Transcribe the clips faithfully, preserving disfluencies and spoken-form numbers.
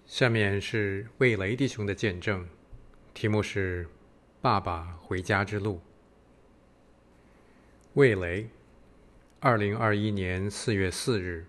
下面是魏雷弟兄的见证，题目是爸爸回家之路。魏雷，二零二一年四月四日。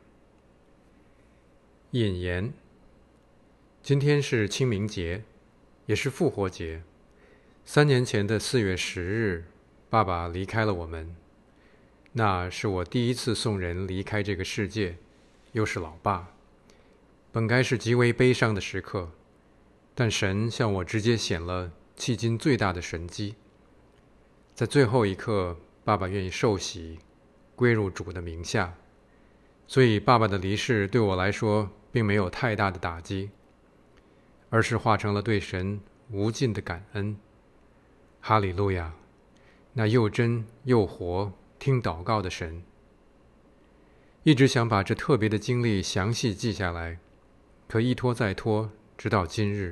引言：今天是清明节，也是复活节。三年前的四月十日，爸爸离开了我们。那是我第一次送人离开这个世界，又是老爸。本该是极为悲伤的时刻，但神向我直接显了迄今最大的神迹。在最后一刻，爸爸愿意受洗，归入主的名下，所以爸爸的离世对我来说并没有太大的打击，而是化成了对神无尽的感恩。哈利路亚，那又真又活听祷告的神。一直想把这特别的经历详细记下来，可一拖再拖，直到今日。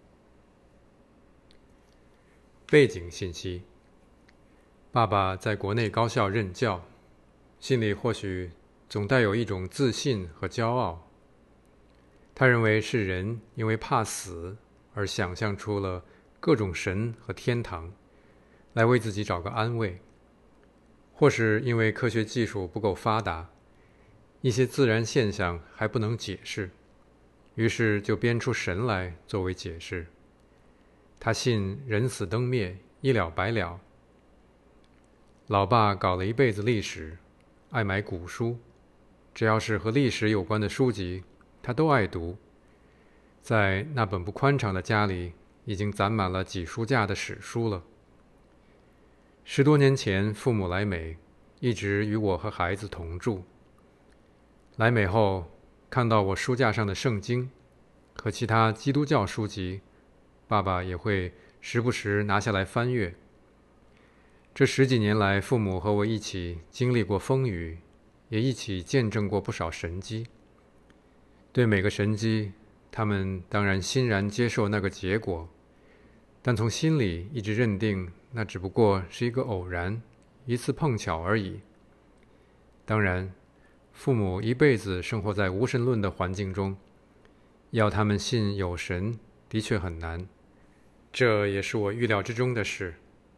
背景信息：爸爸在国内高校任教，心里或许总带有一种自信和骄傲。他认为是人因为怕死而想象出了各种神和天堂，来为自己找个安慰，或是因为科学技术不够发达，一些自然现象还不能解释，于是就编出神来作为解释。他信人死灯灭，一了百了。老爸搞了一辈子历史，爱买古书，只要是和历史有关的书籍，他都爱读。在那本不宽敞的家里，已经攒满了几书架的史书了。十多年前，父母来美，一直与我和孩子同住。来美后，看到我书架上的圣经和其他基督教书籍，爸爸也会时不时拿下来翻阅。这十几年来，父母和我一起经历过风雨，也一起见证过不少神迹。对每个神迹，他们当然欣然接受那个结果，但从心里一直认定那只不过是一个偶然，一次碰巧而已。当然，父母一辈子生活在无神论的环境中，要他们信有神的确很难，这也是我预料之中的事。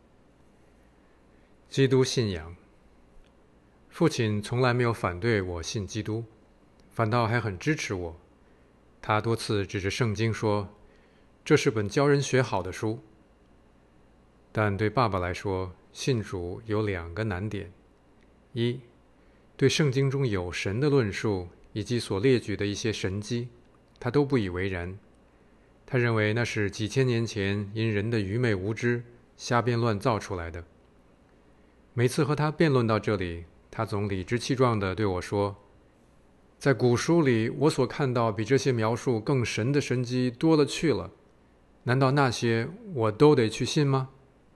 基督信仰，父亲从来没有反对我信基督，反倒还很支持我。他多次指着圣经说，这是本教人学好的书。但对爸爸来说，信主有两个难点：一，对圣经中有神的论述以及所列举的一些神迹，他都不以为然。他认为那是几千年前因人的愚昧无知瞎编乱造出来的。每次和他辩论到这里，他总理直气壮地对我说，在古书里我所看到比这些描述更神的神迹多了去了，难道那些我都得去信吗？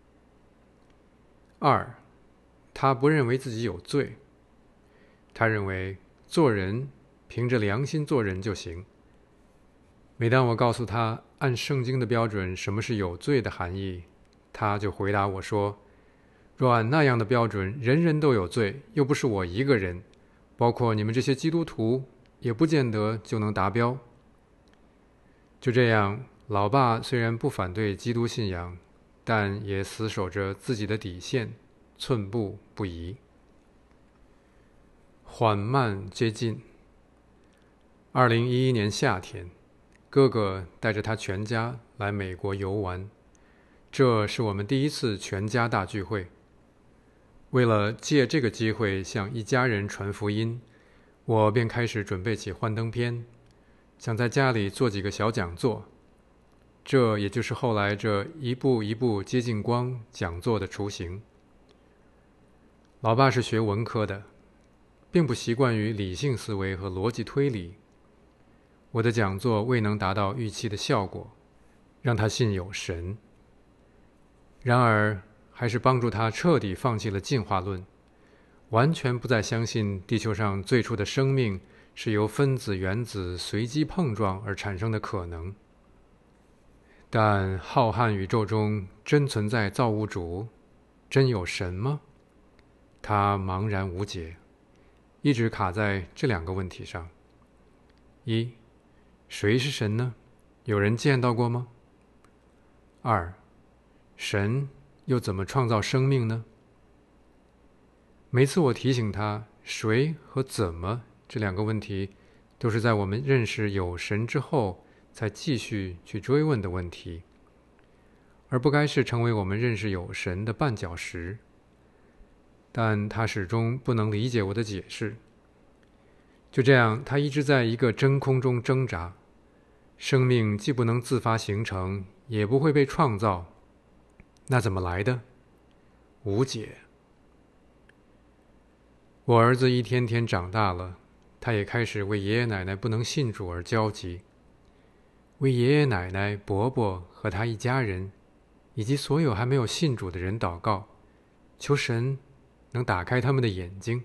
二，他不认为自己有罪。他认为做人凭着良心做人就行。每当我告诉他按圣经的标准什么是有罪的含义，他就回答我说，若按那样的标准，人人都有罪，又不是我一个人，包括你们这些基督徒，也不见得就能达标。就这样，老爸虽然不反对基督信仰，但也死守着自己的底线，寸步不移。缓慢接近。二零一一年夏天，哥哥带着他全家来美国游玩，这是我们第一次全家大聚会。为了借这个机会向一家人传福音，我便开始准备起幻灯片，想在家里做几个小讲座。这也就是后来这一步一步接近光讲座的雏形。老爸是学文科的，并不习惯于理性思维和逻辑推理。我的讲座未能达到预期的效果，让他信有神。然而还是帮助他彻底放弃了进化论，完全不再相信地球上最初的生命是由分子原子随机碰撞而产生的可能。但浩瀚宇宙中真存在造物主？真有神吗？他茫然无解，一直卡在这两个问题上。一，谁是神呢？ 有人见到过吗？二，神又怎么创造生命呢？每次我提醒他谁和怎么这两个问题，都是在我们认识有神之后才继续去追问的问题，而不该是成为我们认识有神的绊脚石。但他始终不能理解我的解释。就这样，他一直在一个真空中挣扎。生命既不能自发形成，也不会被创造，那怎么来的？无解。我儿子一天天长大了，他也开始为爷爷奶奶不能信主而焦急，为爷爷奶奶、伯伯和他一家人，以及所有还没有信主的人祷告，求神能打开他们的眼睛。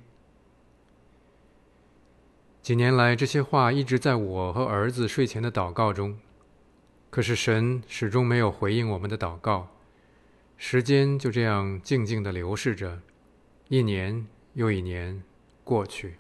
几年来，这些话一直在我和儿子睡前的祷告中，可是神始终没有回应我们的祷告。时间就这样静静地流逝着，一年又一年过去。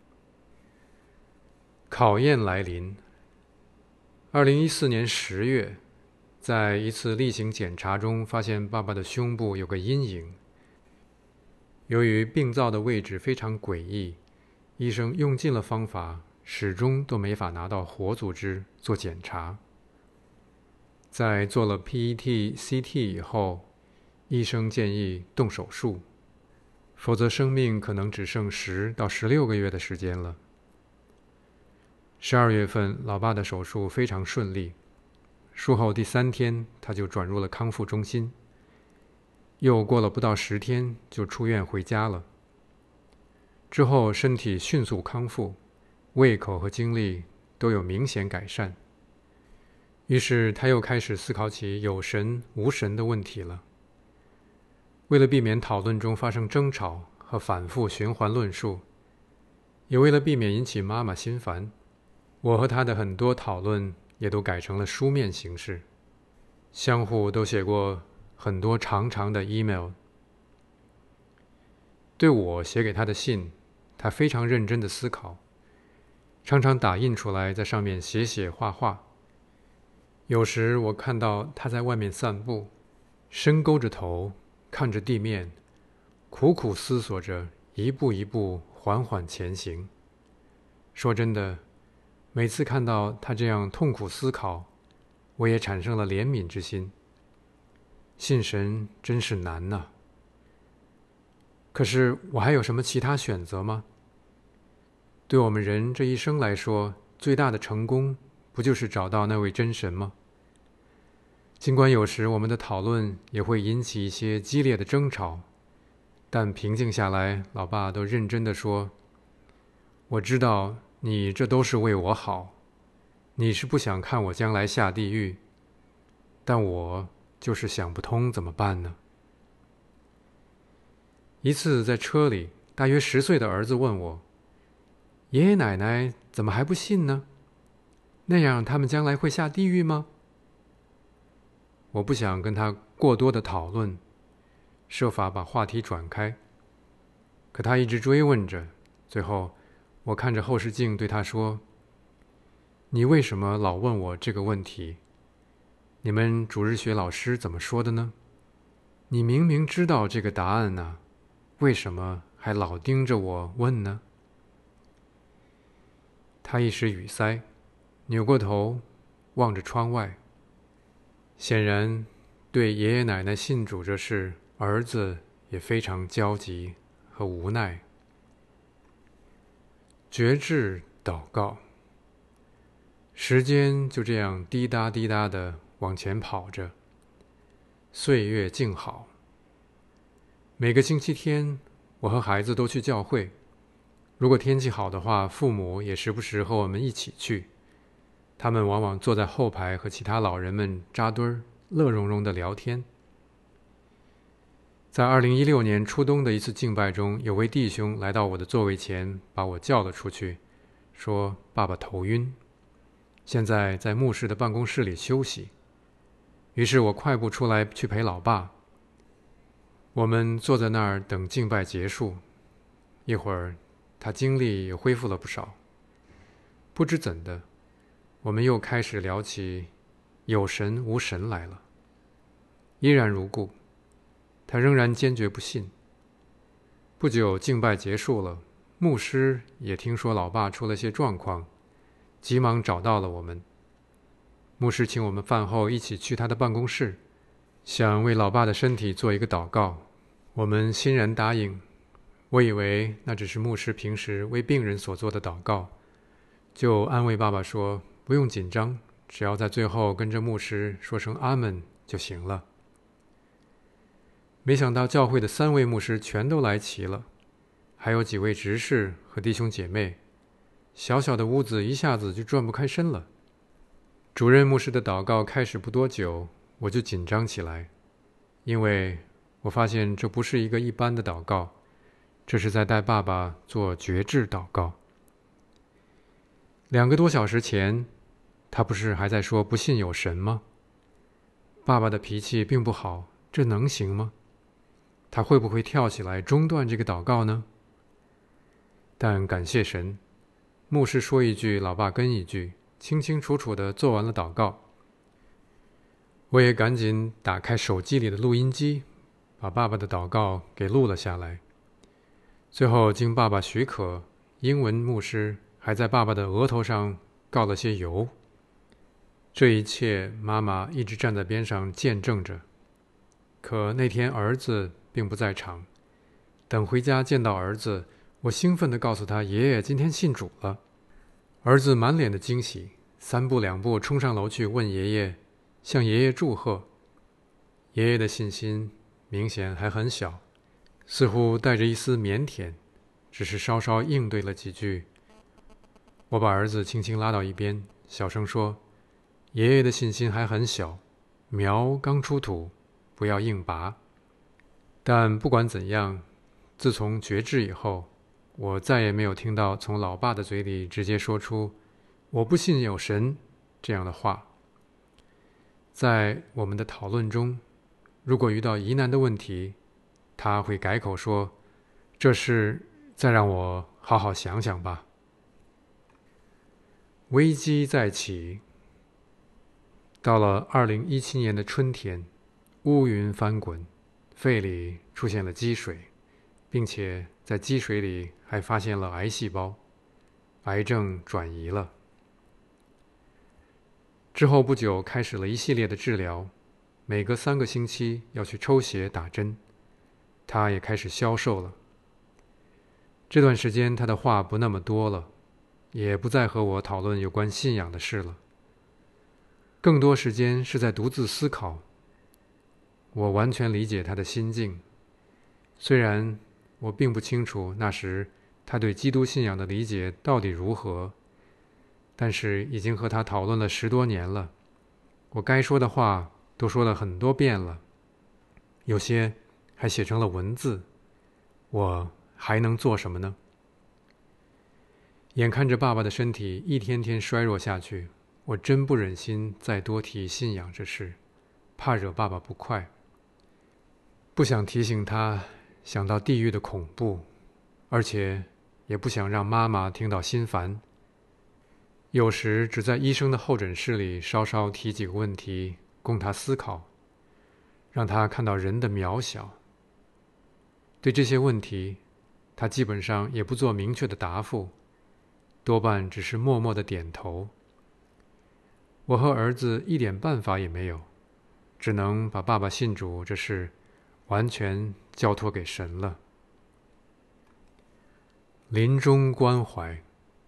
考验来临。二零一四年十月，在一次例行检查中，发现爸爸的胸部有个阴影。由于病灶的位置非常诡异，医生用尽了方法，始终都没法拿到活组织做检查。在做了 P E T、C T 以后，医生建议动手术，否则生命可能只剩十到十六个月的时间了。十二月份，老爸的手术非常顺利，术后第三天他就转入了康复中心，又过了不到十天就出院回家了。之后身体迅速康复，胃口和精力都有明显改善。于是他又开始思考起有神无神的问题了。为了避免讨论中发生争吵和反复循环论述，也为了避免引起妈妈心烦，我和他的很多讨论也都改成了书面形式，相互都写过很多长长的 email。 对我写给他的信，他非常认真地思考，常常打印出来，在上面写写画画。有时我看到他在外面散步，深勾着头，看着地面，苦苦思索着，一步一步缓缓前行。说真的，每次看到他这样痛苦思考，我也产生了怜悯之心。信神真是难呐。可是我还有什么其他选择吗？对我们人这一生来说，最大的成功不就是找到那位真神吗？尽管有时我们的讨论也会引起一些激烈的争吵，但平静下来，老爸都认真地说，我知道你这都是为我好，你是不想看我将来下地狱，但我就是想不通怎么办呢？一次在车里，大约十岁的儿子问我，爷爷奶奶怎么还不信呢？那样他们将来会下地狱吗？我不想跟他过多的讨论，设法把话题转开。可他一直追问着，最后我看着后视镜对他说，你为什么老问我这个问题？你们主日学老师怎么说的呢？你明明知道这个答案呢，为什么还老盯着我问呢？他一时语塞，扭过头望着窗外。显然对爷爷奶奶信主这事，儿子也非常焦急和无奈。决志祷告。时间就这样滴答滴答地往前跑着，岁月静好。每个星期天，我和孩子都去教会，如果天气好的话，父母也时不时和我们一起去。他们往往坐在后排和其他老人们扎堆儿，乐融融地聊天。在二零一六年初冬的一次敬拜中，有位弟兄来到我的座位前，把我叫了出去，说爸爸头晕，现在在牧师的办公室里休息。于是我快步出来去陪老爸。我们坐在那儿等敬拜结束，一会儿他精力也恢复了不少。不知怎的，我们又开始聊起有神无神来了，依然如故，他仍然坚决不信。不久敬拜结束了，牧师也听说老爸出了些状况，急忙找到了我们。牧师请我们饭后一起去他的办公室，想为老爸的身体做一个祷告。我们欣然答应。我以为那只是牧师平时为病人所做的祷告，就安慰爸爸说，不用紧张，只要在最后跟着牧师说声阿们就行了。没想到教会的三位牧师全都来齐了，还有几位执事和弟兄姐妹，小小的屋子一下子就转不开身了。主任牧师的祷告开始不多久，我就紧张起来，因为我发现这不是一个一般的祷告，这是在带爸爸做决志祷告。两个多小时前，他不是还在说不信有神吗？爸爸的脾气并不好，这能行吗？他会不会跳起来中断这个祷告呢？但感谢神，牧师说一句，老爸跟一句，清清楚楚地做完了祷告。我也赶紧打开手机里的录音机，把爸爸的祷告给录了下来。最后经爸爸许可，英文牧师还在爸爸的额头上告了些油。这一切妈妈一直站在边上见证着。可那天儿子并不在场，等回家见到儿子，我兴奋地告诉他，爷爷今天信主了。儿子满脸的惊喜，三步两步冲上楼去问爷爷，向爷爷祝贺。爷爷的信心明显还很小，似乎带着一丝腼腆，只是稍稍应对了几句。我把儿子轻轻拉到一边，小声说，爷爷的信心还很小，苗刚出土，不要硬拔。但不管怎样，自从决志以后，我再也没有听到从老爸的嘴里直接说出我不信有神这样的话。在我们的讨论中，如果遇到疑难的问题，他会改口说，这事再让我好好想想吧。危机再起。到了二零一七年的春天，乌云翻滚，肺里出现了积水，并且在积水里还发现了癌细胞，癌症转移了。之后不久开始了一系列的治疗，每隔三个星期要去抽血打针，他也开始消瘦了。这段时间他的话不那么多了，也不再和我讨论有关信仰的事了，更多时间是在独自思考。我完全理解他的心境，虽然我并不清楚那时他对基督信仰的理解到底如何，但是已经和他讨论了十多年了，我该说的话都说了很多遍了，有些还写成了文字，我还能做什么呢？眼看着爸爸的身体一天天衰弱下去，我真不忍心再多提信仰这事，怕惹爸爸不快，不想提醒他想到地狱的恐怖，而且也不想让妈妈听到心烦。有时只在医生的候诊室里稍稍提几个问题供他思考，让他看到人的渺小。对这些问题，他基本上也不做明确的答复，多半只是默默的点头。我和儿子一点办法也没有，只能把爸爸信主这事完全交托给神了。临终关怀。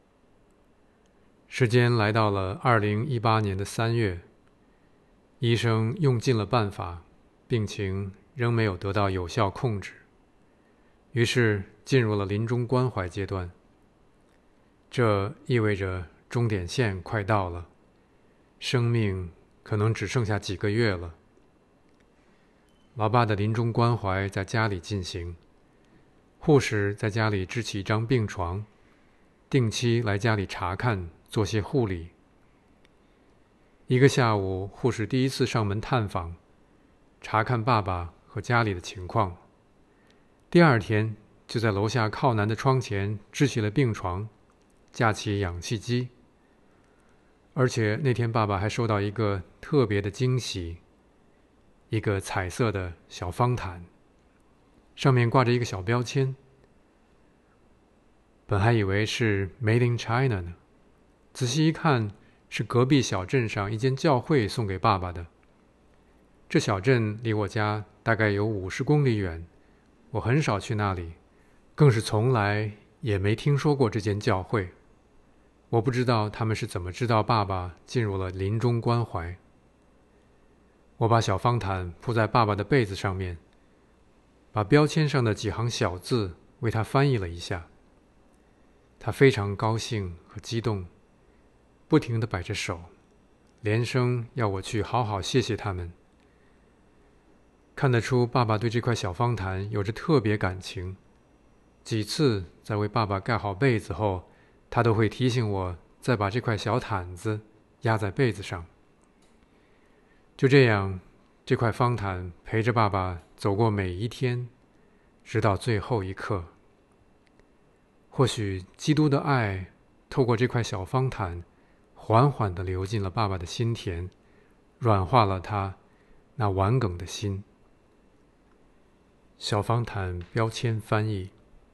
时间来到了二零一八年的三月，医生用尽了办法，病情仍没有得到有效控制，于是进入了临终关怀阶段。这意味着终点线快到了，生命可能只剩下几个月了。老爸的临终关怀在家里进行，护士在家里支起一张病床，定期来家里查看，做些护理。一个下午，护士第一次上门探访，查看爸爸和家里的情况。第二天，就在楼下靠南的窗前支起了病床，架起氧气机。 而且那天爸爸还收到一个特别的惊喜，一个彩色的小方毯，上面挂着一个小标签。本还以为是 Made in China 呢，仔细一看，是隔壁小镇上一间教会送给爸爸的。这小镇离我家大概有五十公里远，我很少去那里，更是从来也没听说过这间教会。我不知道他们是怎么知道爸爸进入了临终关怀。我把小方毯铺在爸爸的被子上面，把标签上的几行小字为他翻译了一下。他非常高兴和激动，不停地摆着手，连声要我去好好谢谢他们。看得出爸爸对这块小方毯有着特别感情，几次在为爸爸盖好被子后，他都会提醒我再把这块小毯子压在被子上。就这样，这块方毯陪着爸爸走过每一天，直到最后一刻。或许基督的爱透过这块小方毯缓缓地流进了爸爸的心田，软化了他那顽梗的心。小方毯标签翻译：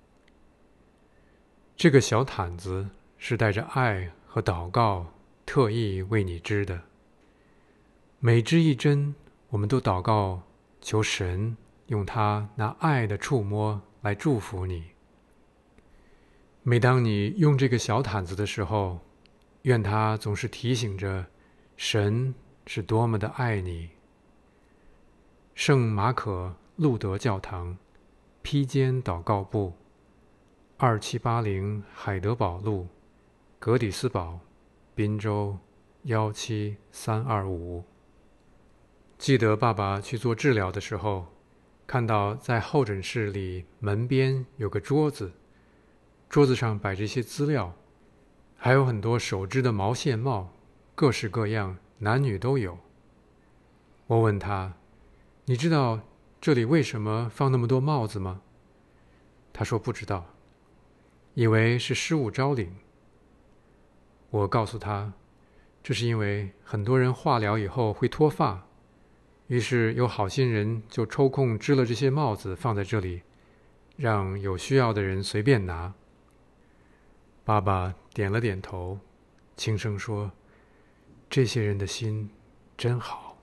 这个小毯子是带着爱和祷告特意为你织的，每织一针，我们都祷告求神用他那爱的触摸来祝福你。每当你用这个小毯子的时候，愿它总是提醒着神是多么的爱你。圣马可路德教堂披肩祷告部，二七八零海德堡路，格底斯堡，宾州幺七三二五。记得爸爸去做治疗的时候，看到在候诊室里门边有个桌子，桌子上摆着一些资料，还有很多手织的毛线帽，各式各样，男女都有。我问他，你知道这里为什么放那么多帽子吗？他说不知道，以为是失物招领。我告诉他，这是因为很多人化疗以后会脱发，于是有好心人就抽空织了这些帽子放在这里，让有需要的人随便拿。爸爸点了点头，轻声说，这些人的心真好。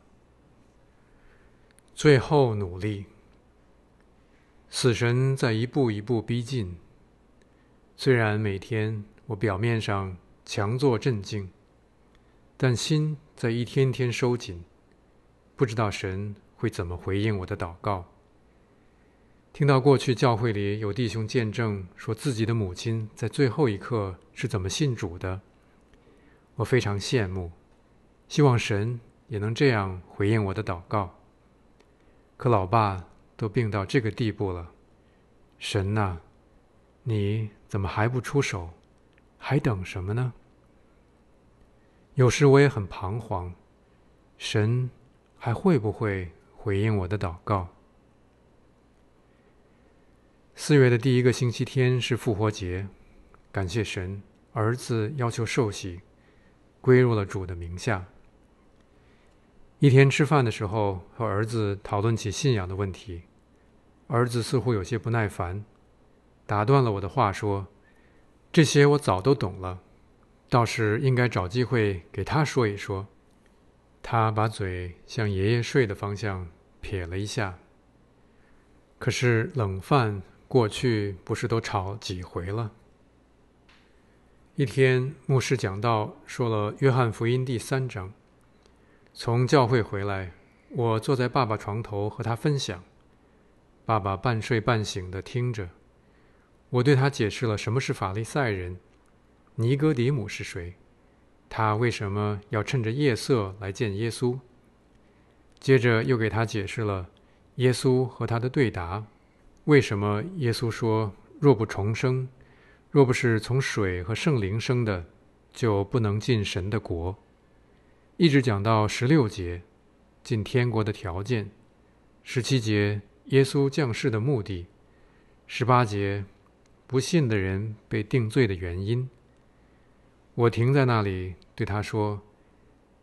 最后努力，死神在一步一步逼近。虽然每天我表面上强作镇静，但心在一天天收紧，不知道神会怎么回应我的祷告。听到过去教会里有弟兄见证说自己的母亲在最后一刻是怎么信主的，我非常羡慕，希望神也能这样回应我的祷告。可老爸都病到这个地步了，神啊，你怎么还不出手？还等什么呢？有时我也很彷徨，神还会不会回应我的祷告？四月的第一个星期天是复活节，感谢神，儿子要求受洗，归入了主的名下。一天吃饭的时候，和儿子讨论起信仰的问题，儿子似乎有些不耐烦，打断了我的话说，这些我早都懂了，倒是应该找机会给他说一说。他把嘴向爷爷睡的方向撇了一下。可是冷饭过去不是都炒几回了？一天牧师讲道说了约翰福音第三章。从教会回来，我坐在爸爸床头和他分享，爸爸半睡半醒地听着。我对他解释了什么是法利赛人，尼哥底母是谁，他为什么要趁着夜色来见耶稣。接着又给他解释了耶稣和他的对答，为什么耶稣说若不重生，若不是从水和圣灵生的，就不能进神的国。一直讲到十六节，进天国的条件；十七节，耶稣降世的目的；十八节，不信的人被定罪的原因。我停在那里对他说，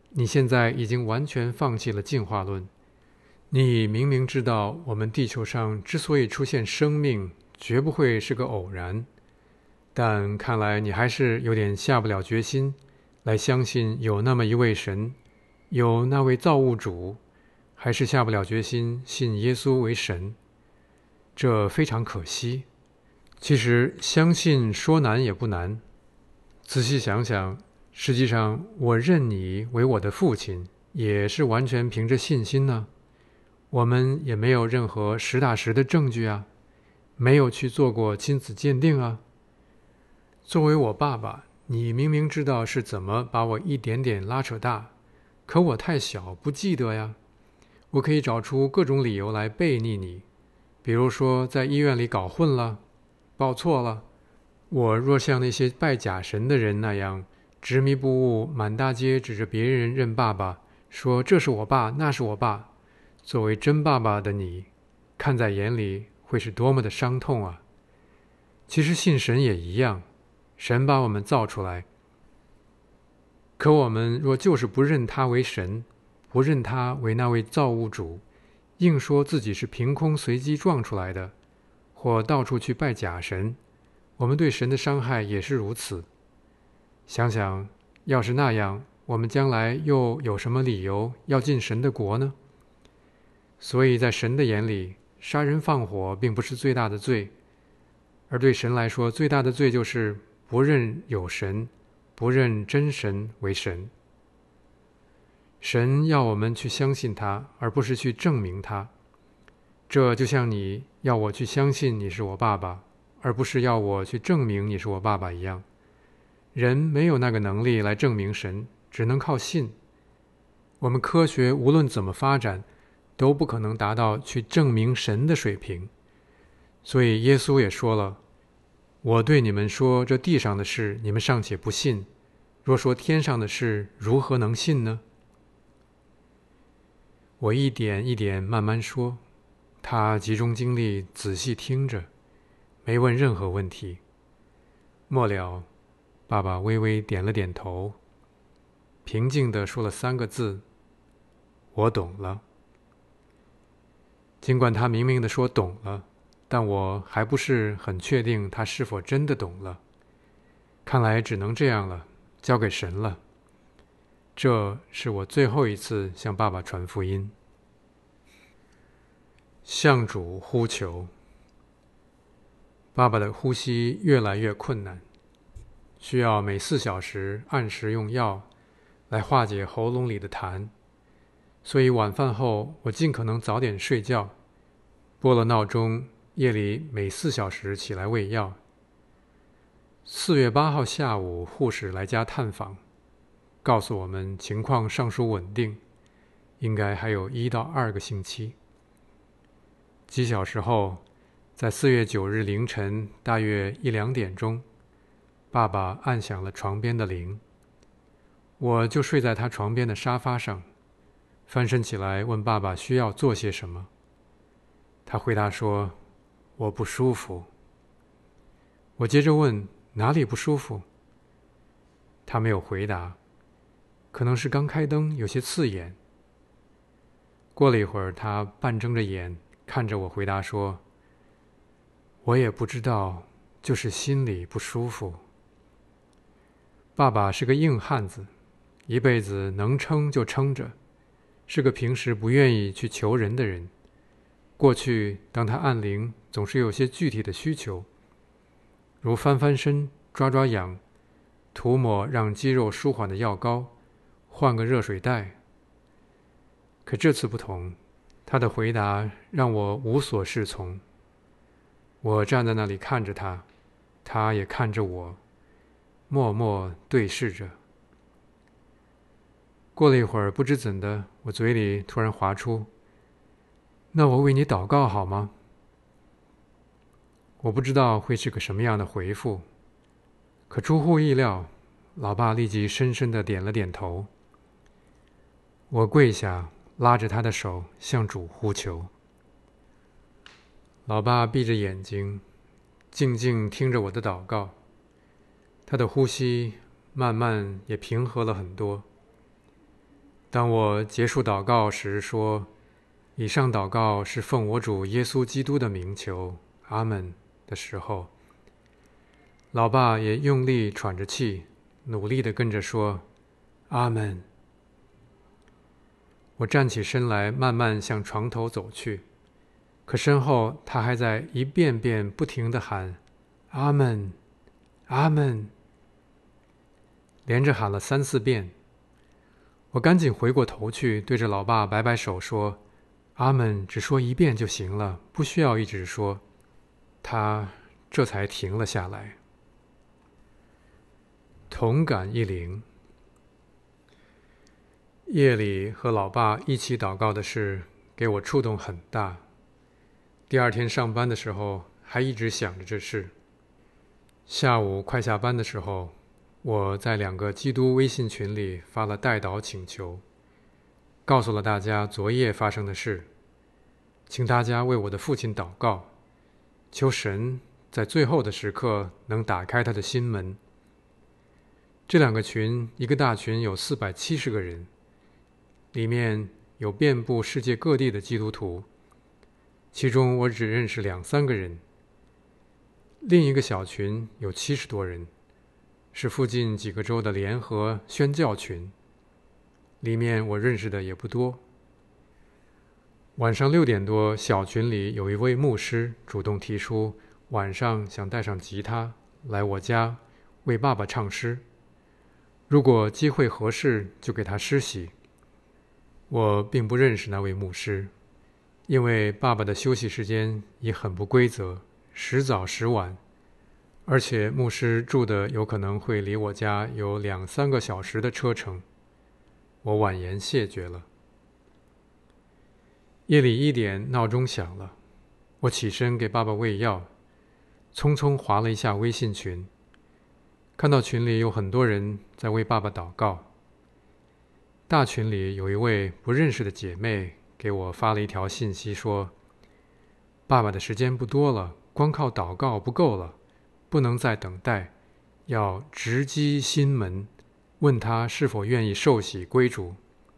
你现在已经完全放弃了进化论。你明明知道我们地球上之所以出现生命，绝不会是个偶然，但看来你还是有点下不了决心来相信有那么一位神，有那位造物主，还是下不了决心信耶稣为神。这非常可惜。其实相信说难也不难，仔细想想，实际上我认你为我的父亲，也是完全凭着信心呢。我们也没有任何实打实的证据啊，没有去做过亲子鉴定啊。作为我爸爸，你明明知道是怎么把我一点点拉扯大，可我太小，不记得呀。我可以找出各种理由来背逆你，比如说在医院里搞混了，报错了。我若像那些拜假神的人那样执迷不悟，满大街指着别人认爸爸，说这是我爸，那是我爸，作为真爸爸的你，看在眼里会是多么的伤痛啊！其实信神也一样，神把我们造出来，可我们若就是不认他为神，不认他为那位造物主，硬说自己是凭空随机撞出来的，或到处去拜假神，我们对神的伤害也是如此。想想，要是那样，我们将来又有什么理由要进神的国呢？所以在神的眼里，杀人放火并不是最大的罪，而对神来说，最大的罪就是不认有神，不认真神为神。神要我们去相信他，而不是去证明他。这就像你要我去相信你是我爸爸，而不是要我去证明你是我爸爸一样。人没有那个能力来证明神，只能靠信。我们科学无论怎么发展，都不可能达到去证明神的水平。所以耶稣也说了，我对你们说这地上的事，你们尚且不信，若说天上的事，如何能信呢？我一点一点慢慢说，他集中精力仔细听着，没问任何问题。末了，爸爸微微点了点头，平静地说了三个字：我懂了。尽管他明明地说懂了，但我还不是很确定他是否真的懂了。看来只能这样了，交给神了。这是我最后一次向爸爸传福音。向主呼求。爸爸的呼吸越来越困难，需要每四小时按时用药来化解喉咙里的痰，所以晚饭后我尽可能早点睡觉，拨了闹钟，夜里每四小时起来喂药。四月八号下午，护士来家探访，告诉我们情况尚属稳定，应该还有一到二个星期。几小时后，在四月九日凌晨大约一两点钟，爸爸按响了床边的铃。我就睡在他床边的沙发上，翻身起来问爸爸需要做些什么。他回答说：我不舒服。我接着问哪里不舒服？他没有回答，可能是刚开灯有些刺眼。过了一会儿，他半睁着眼看着我回答说：我也不知道，就是心里不舒服。爸爸是个硬汉子，一辈子能撑就撑着，是个平时不愿意去求人的人。过去当他按铃，总是有些具体的需求，如翻翻身、抓抓痒、涂抹让肌肉舒缓的药膏、换个热水袋。可这次不同，他的回答让我无所适从。我站在那里看着他，他也看着我，默默对视着。过了一会儿，不知怎的，我嘴里突然滑出：那我为你祷告好吗？我不知道会是个什么样的回复，可出乎意料，老爸立即深深地点了点头。我跪下，拉着他的手向主呼求。老爸闭着眼睛，静静听着我的祷告，他的呼吸慢慢也平和了很多。 当我结束祷告时说，以上祷告是奉我主耶稣基督的名求，阿们的时候，老爸也用力喘着气，努力地跟着说，阿们。我站起身来，慢慢向床头走去，可身后他还在一遍遍不停地喊，阿们，阿们，连着喊了三四遍。我赶紧回过头去，对着老爸摆摆手说，阿们只说一遍就行了，不需要一直说。他这才停了下来。同感一灵。夜里和老爸一起祷告的事给我触动很大，第二天上班的时候还一直想着这事。下午快下班的时候，我在两个基督微信群里发了代祷请求，告诉了大家昨夜发生的事，请大家为我的父亲祷告，求神在最后的时刻能打开他的心门。这两个群，一个大群有四百七十个人，里面有遍布世界各地的基督徒，其中我只认识两三个人。另一个小群有七十多人，是附近几个州的联合宣教群，里面我认识的也不多。晚上六点多，小群里有一位牧师主动提出晚上想带上吉他来我家为爸爸唱诗，如果机会合适就给他施洗。我并不认识那位牧师，因为爸爸的休息时间也很不规则，时早时晚，而且牧师住的有可能会离我家有两三个小时的车程，我婉言谢绝了。夜里一点，闹钟响了，我起身给爸爸喂药，匆匆滑了一下微信群，看到群里有很多人在为爸爸祷告。大群里有一位不认识的姐妹给我发了一条信息说，爸爸的时间不多了，光靠祷告不够了，不能再等待，要直击心门，问他是否愿意受洗归主。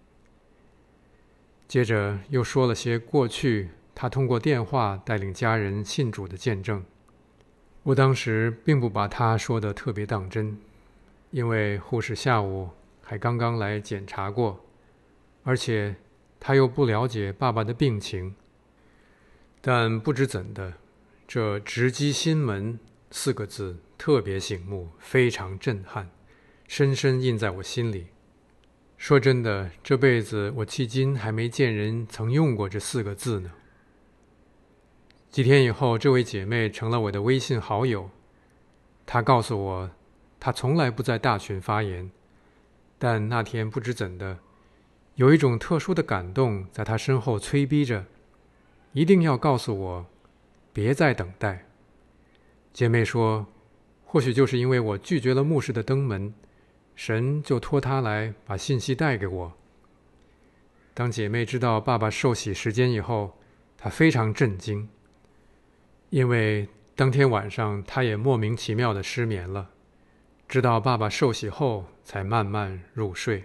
接着又说了些过去他通过电话带领家人信主的见证。我当时并不把他说得特别当真，因为护士下午还刚刚来检查过，而且他又不了解爸爸的病情。但不知怎的，这直击心门四个字特别醒目，非常震撼，深深印在我心里。说真的，这辈子我迄今还没见人曾用过这四个字呢。几天以后，这位姐妹成了我的微信好友。她告诉我，她从来不在大群发言，但那天不知怎的，有一种特殊的感动在她身后催逼着，一定要告诉我，别再等待。姐妹说，或许就是因为我拒绝了牧师的登门，神就托他来把信息带给我。当姐妹知道爸爸受洗时间以后，她非常震惊，因为当天晚上她也莫名其妙的失眠了，直到爸爸受洗后才慢慢入睡。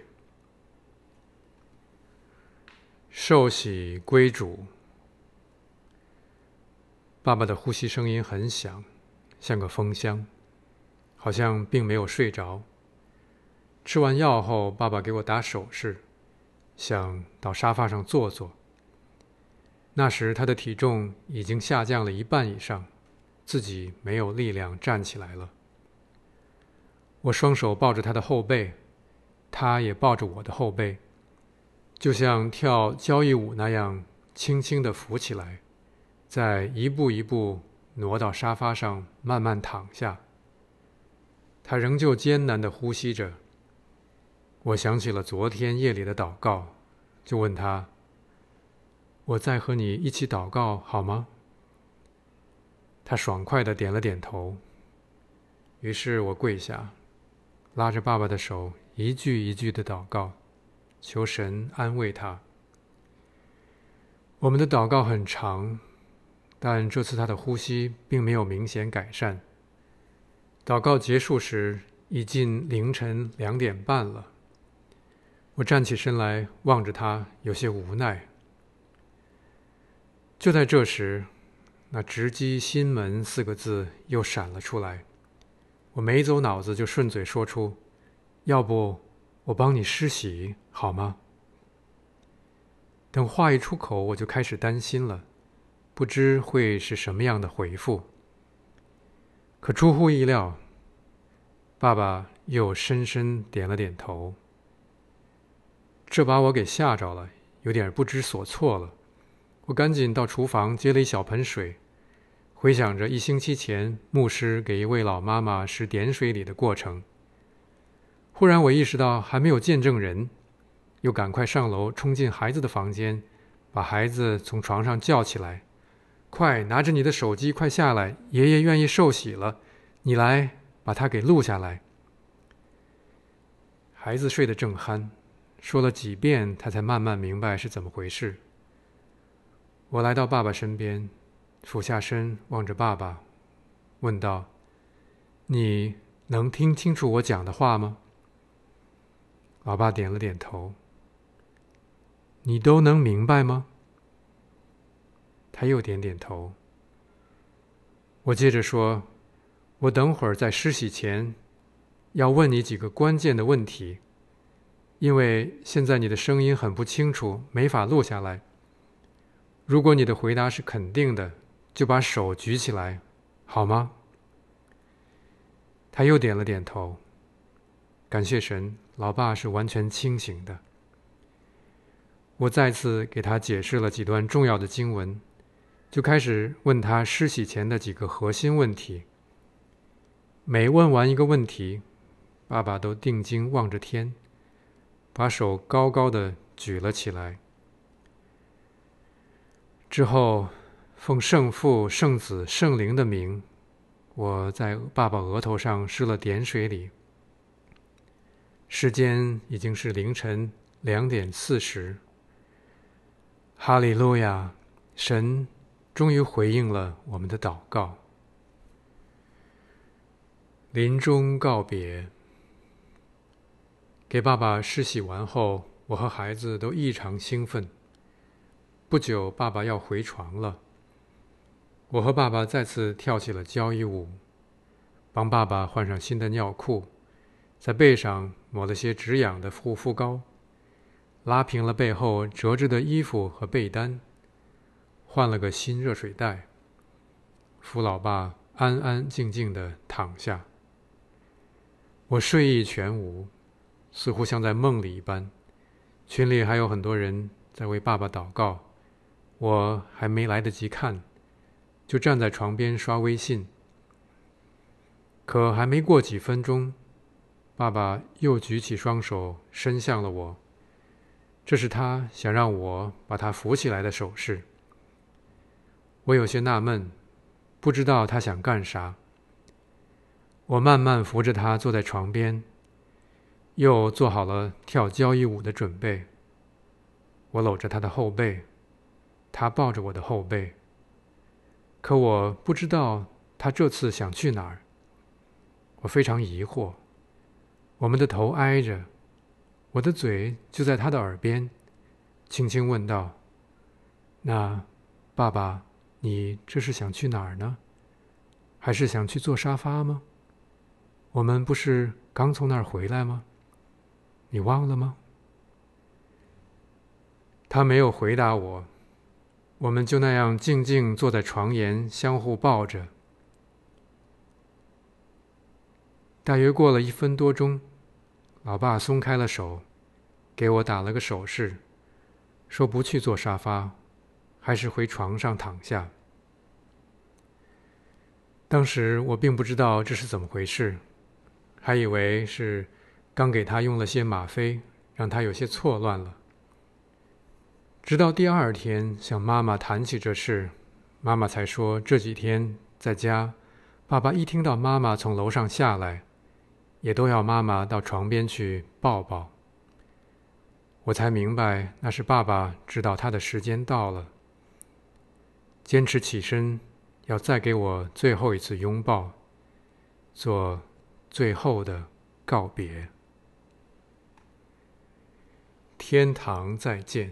受洗归主。爸爸的呼吸声音很响，像个风箱，好像并没有睡着。吃完药后，爸爸给我打手势，想到沙发上坐坐。那时他的体重已经下降了一半以上，自己没有力量站起来了。我双手抱着他的后背，他也抱着我的后背，就像跳交谊舞那样轻轻地浮起来，再一步一步挪到沙发上慢慢躺下。他仍旧艰难地呼吸着。我想起了昨天夜里的祷告，就问他，我再和你一起祷告好吗？他爽快地点了点头。于是我跪下，拉着爸爸的手，一句一句地祷告，求神安慰他。我们的祷告很长，但这次他的呼吸并没有明显改善。祷告结束时，已近凌晨两点半了。 我站起身来，望着他，有些无奈。就在这时，那直击心门四个字又闪了出来。我没走脑子就顺嘴说出：要不我帮你施洗好吗？等话一出口，我就开始担心了，不知会是什么样的回复。可出乎意料，爸爸又深深点了点头。这把我给吓着了，有点不知所措了。我赶紧到厨房接了一小盆水，回想着一星期前牧师给一位老妈妈施点水礼的过程。忽然我意识到还没有见证人，又赶快上楼冲进孩子的房间，把孩子从床上叫起来：快拿着你的手机，快下来，爷爷愿意受洗了，你来把他给录下来。孩子睡得正酣，说了几遍他才慢慢明白是怎么回事。我来到爸爸身边，俯下身望着爸爸，问道：你能听清楚我讲的话吗？老爸点了点头。你都能明白吗？他又点点头。我接着说：我等会儿在施洗前要问你几个关键的问题，因为现在你的声音很不清楚，没法录下来。如果你的回答是肯定的，就把手举起来，好吗？他又点了点头。感谢神，老爸是完全清醒的。我再次给他解释了几段重要的经文，就开始问他施洗前的几个核心问题。每问完一个问题，爸爸都定睛望着天，把手高高的举了起来。之后，奉圣父、圣子、圣灵的名，我在爸爸额头上施了点水礼。时间已经是凌晨两点四十。哈利路亚！神终于回应了我们的祷告。临终告别。给爸爸施洗完后，我和孩子都异常兴奋。不久，爸爸要回床了。我和爸爸再次跳起了交谊舞，帮爸爸换上新的尿裤，在背上抹了些止痒的护肤膏，拉平了背后折着的衣服和被单，换了个新热水袋，扶老爸安安静静地躺下。我睡意全无，似乎像在梦里一般。群里还有很多人在为爸爸祷告，我还没来得及看，就站在床边刷微信。可还没过几分钟，爸爸又举起双手伸向了我，这是他想让我把他扶起来的手势。我有些纳闷，不知道他想干啥。我慢慢扶着他坐在床边，又做好了跳交谊舞的准备。我搂着他的后背，他抱着我的后背。可我不知道他这次想去哪儿。我非常疑惑。我们的头挨着，我的嘴就在他的耳边，轻轻问道：那爸爸，你这是想去哪儿呢？还是想去坐沙发吗？我们不是刚从那儿回来吗？你忘了吗？他没有回答我，我们就那样静静坐在床沿，相互抱着。大约过了一分多钟，老爸松开了手，给我打了个手势，说不去坐沙发，还是回床上躺下。当时我并不知道这是怎么回事，还以为是刚给他用了些吗啡，让他有些错乱了。直到第二天向妈妈谈起这事，妈妈才说这几天在家，爸爸一听到妈妈从楼上下来，也都要妈妈到床边去抱抱。我才明白，那是爸爸知道他的时间到了，坚持起身，要再给我最后一次拥抱，做最后的告别。 天堂再见。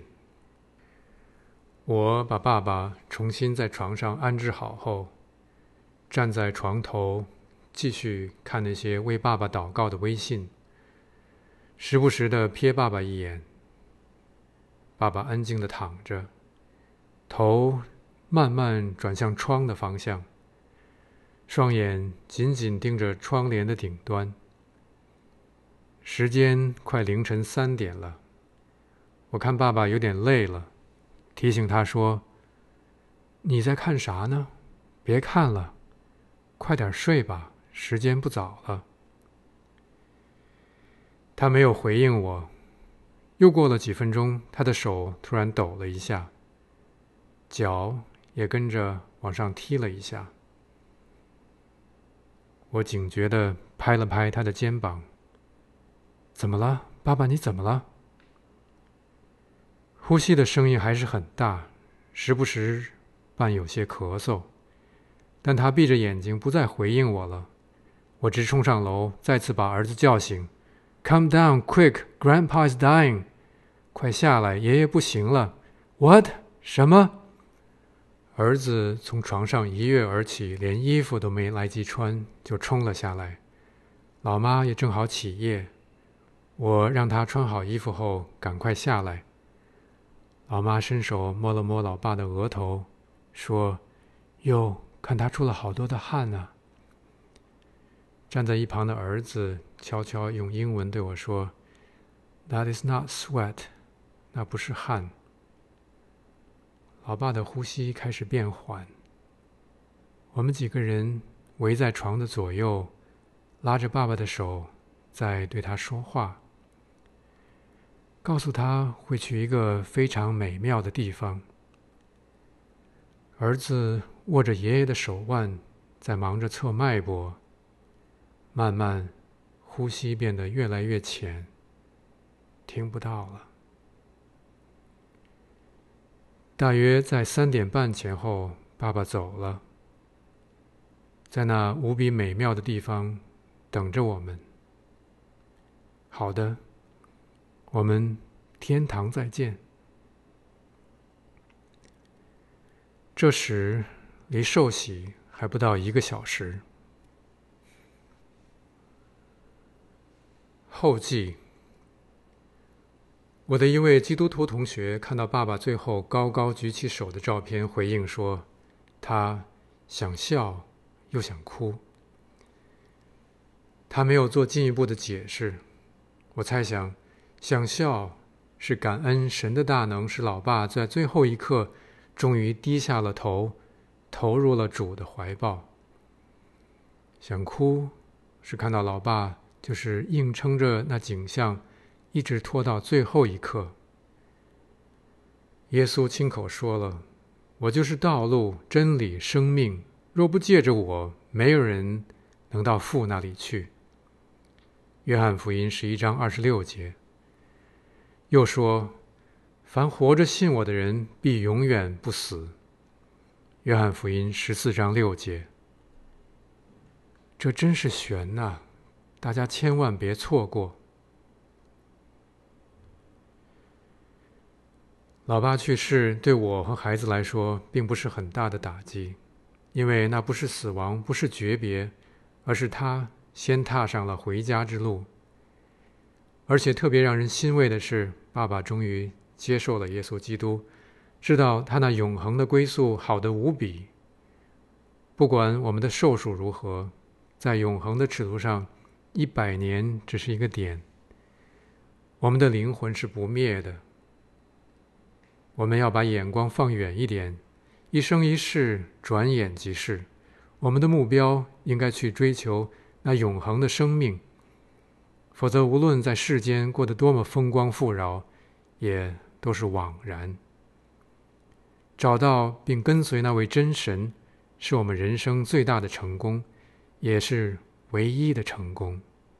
我把爸爸重新在床上安置好后，站在床头继续看那些为爸爸祷告的微信，时不时地瞥爸爸一眼。爸爸安静地躺着，头慢慢转向窗的方向，双眼紧紧盯着窗帘的顶端。时间快凌晨三点了，我看爸爸有点累了，提醒他说：“你在看啥呢？别看了，快点睡吧，时间不早了。”他没有回应我。又过了几分钟，他的手突然抖了一下，脚也跟着往上踢了一下。我警觉地拍了拍他的肩膀：“怎么了，爸爸？你怎么了？”呼吸的声音还是很大，时不时伴有些咳嗽，但他闭着眼睛不再回应我了。我直冲上楼，再次把儿子叫醒。Come down, quick! Grandpa is dying. 快下来，爷爷不行了。What? 什么？儿子从床上一跃而起，连衣服都没来及穿，就冲了下来。老妈也正好起夜，我让她穿好衣服后赶快下来。老妈伸手摸了摸老爸的额头，说：“哟，看他出了好多的汗啊。”站在一旁的儿子悄悄用英文对我说： That is not sweat. 那不是汗。老爸的呼吸开始变缓。我们几个人围在床的左右，拉着爸爸的手在对他说话，告诉他会去一个非常美妙的地方。儿子握着爷爷的手腕，在忙着测脉搏。慢慢，呼吸变得越来越浅，听不到了。大约在三点半前后，爸爸走了，在那无比美妙的地方等着我们。好的，我们天堂再见。这时，离受洗还不到一个小时。后记：我的一位基督徒同学看到爸爸最后高高举起手的照片，回应说，他想笑又想哭。他没有做进一步的解释。我猜想，想笑是感恩神的大能，使老爸在最后一刻终于低下了头，投入了主的怀抱。想哭是看到老爸就是硬撑着那景象，一直拖到最后一刻。耶稣亲口说了：“我就是道路、真理、生命，若不借着我，没有人能到父那里去。”约翰福音十一章二十六节。又说：“凡活着信我的人，必永远不死。”约翰福音十四章六节。这真是悬呐！大家千万别错过。老爸去世对我和孩子来说并不是很大的打击，因为那不是死亡，不是诀别，而是他先踏上了回家之路。而且特别让人欣慰的是，爸爸终于接受了耶稣基督，知道他那永恒的归宿好得无比。不管我们的寿数如何，在永恒的尺度上，一百年只是一个点。我们的灵魂是不灭的。我们要把眼光放远一点，一生一世，转眼即逝。我们的目标应该去追求那永恒的生命，否则无论在世间过得多么风光富饶，也都是枉然。找到并跟随那位真神，是我们人生最大的成功，也是唯一的成功。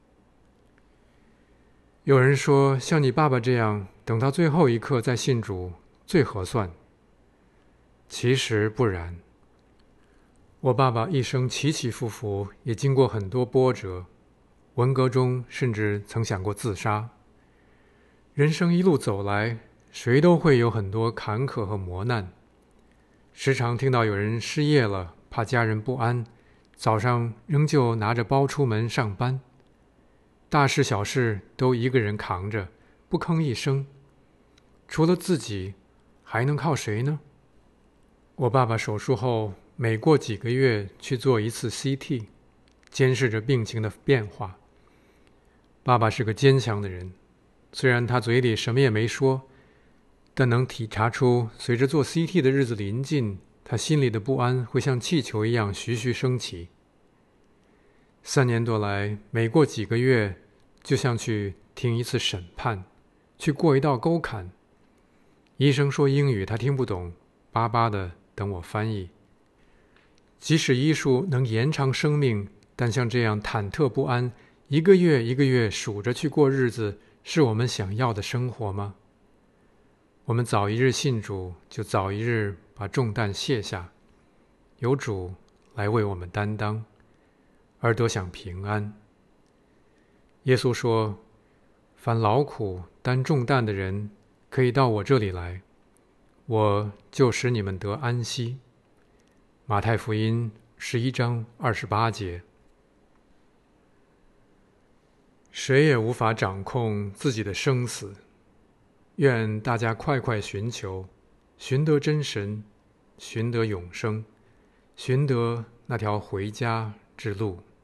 有人说，像你爸爸这样，等到最后一刻再信主最合算。其实不然。我爸爸一生起起伏伏，也经过很多波折，文革中甚至曾想过自杀。 人生一路走来，谁都会有很多坎坷和磨难。时常听到有人失业了，怕家人不安，早上仍旧拿着包出门上班。大事小事都一个人扛着，不吭一声。除了自己，还能靠谁呢？我爸爸手术后，每过几个月去做一次 C T， 监视着病情的变化。爸爸是个坚强的人，虽然他嘴里什么也没说，但能体察出随着做 C T 的日子临近，他心里的不安会像气球一样徐徐升起。三年多来，每过几个月就像去听一次审判，去过一道沟坎。医生说英语他听不懂，巴巴的等我翻译。即使医术能延长生命，但像这样忐忑不安，一个月一个月数着去过日子，是我们想要的生活吗？我们早一日信主，就早一日把重担卸下，由主来为我们担当，而得享平安。耶稣说，凡劳苦担重担的人，可以到我这里来，我就使你们得安息。马太福音十一章二十八节。谁也无法掌控自己的生死，愿大家快快寻求，寻得真神，寻得永生，寻得那条回家之路。